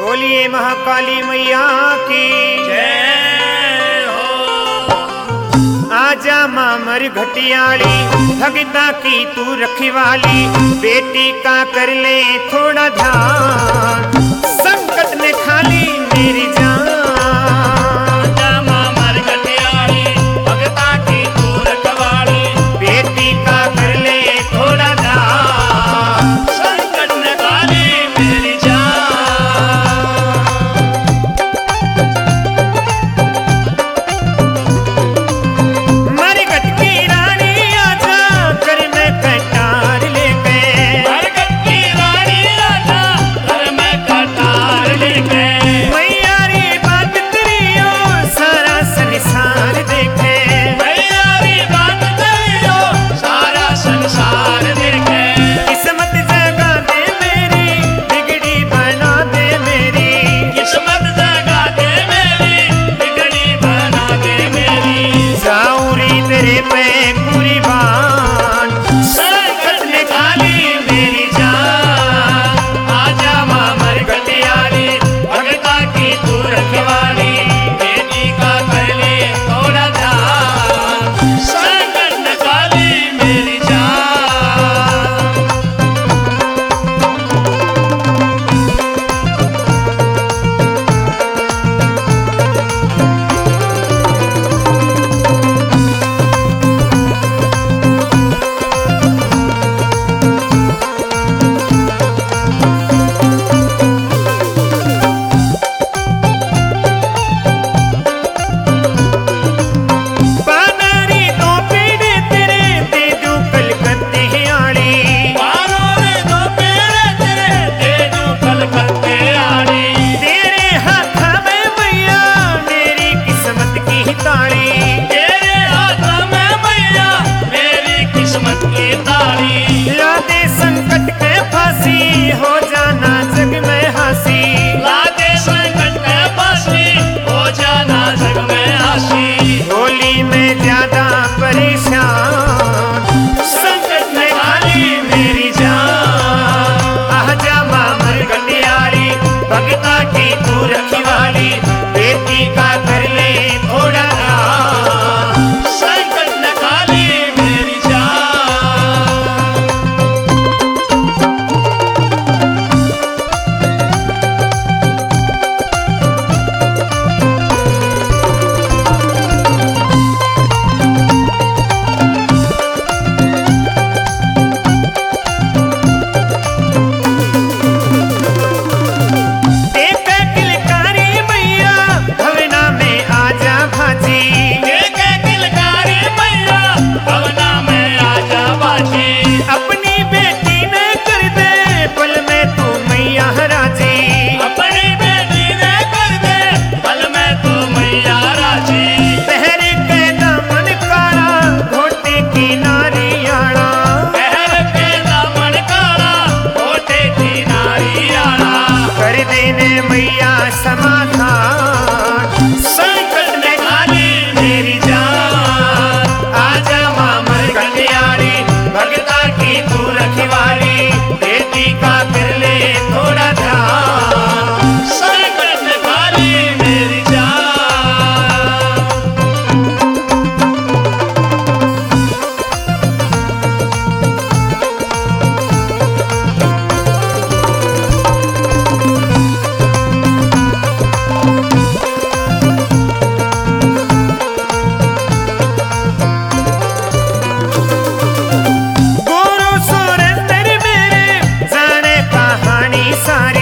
बोलिए महाकाली मैया की जय हो। आजा मामर घटियाली भगता की तू रखवाली, बेटी का कर ले थोड़ा ध्यान, संकट ने खाली मेरी जान। आजा मामर घटियाली भगता की तू रखवाली, बेटी का कर ले थोड़ा ध्यान, संकट ने खाली मेरी जान। मरघट की रानी आजा कर मैं कटार लेके, मरघट की रानी आजा घर में कटार लेके, मैया रे बात तेरी ओ सारा संसार देखे। मैया री बात करियो सारा संसार देखे। किस्मत जगा दे मेरी, बिगड़ी बना दे मेरी, किस्मत जगा दे मेरी, बिगड़ी बना दे मेरी। जाऊरी तेरे पे कुर्बान, संकट ने खाली मेरी जान। आजा मामर घटियाली भगता की तू रखवाली, बेटी का कर ले थोड़ा ध्यान, संकट ने खाली मेरी जान। बानारी तो पीड़े तेरे दे दूं कलकत्ते आड़ी, बारों में दो पेड़े तेरे दे दूं कलकत्ते आड़ी। तेरे हाथ में मैया मेरी किस्मत की ताड़ी, तेरे हाथ में मैया मेरी किस्मत की ताड़ी। ला दे संकट के फांसी, हो जाना जग में हंसी, लादे संकट में फांसी, हो जाना जग में हंसी। होली में ज्यादा परेशान, संकट में खाली मेरी जान। आजा मामर घटियाली भगता की तू रखवाली, बेटी का कर ले थोड़ा ध्यान, संकट न खाली मेरी जान। देख किलकारी मैया भवना में आजा भाजी, एक किलकारी मैया भवना में आजा बाजी। अपनी बेटी ने कर दे पल में तू मैया राजी, अपनी बेटी ने कर दे पल में तू मैया राजी। पहर के दामन काला घोटे की नारी आड़ा, पहर के दामन काला होठे की नारी आड़ा। कर देने मैया समाधान, संकट में खाली मेरी जान। आजा मामर घटियाली भगता की तू रखवाली, बेटी का कर ले थोड़ा ध्यान, संकट में खाली मेरी जान। गुरु सुरेंद्र मेरे जाने कहानी सारी,